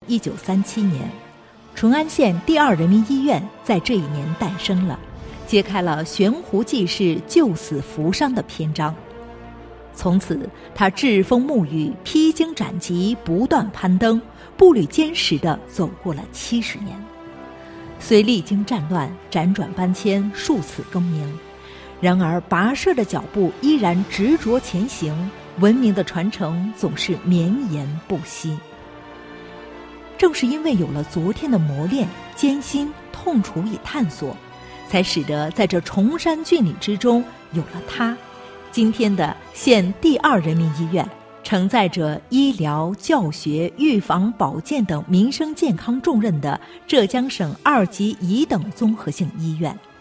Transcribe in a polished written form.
1937年，淳安县第二人民医院在这一年诞生了，揭开了悬壶济世、救死扶伤的篇章。从此，他栉风沐雨、披荆斩棘，不断攀登，步履坚实地走过了70年。虽历经战乱，辗转搬迁，数次更名，然而跋涉的脚步依然执着前行，文明的传承总是绵延不息。正是因为有了昨天的磨练、艰辛、痛楚与探索，才使得在这崇山峻岭之中有了他，今天的县第二人民医院，承载着医疗、教学、预防、保健等民生健康重任的浙江省2级乙等综合性医院，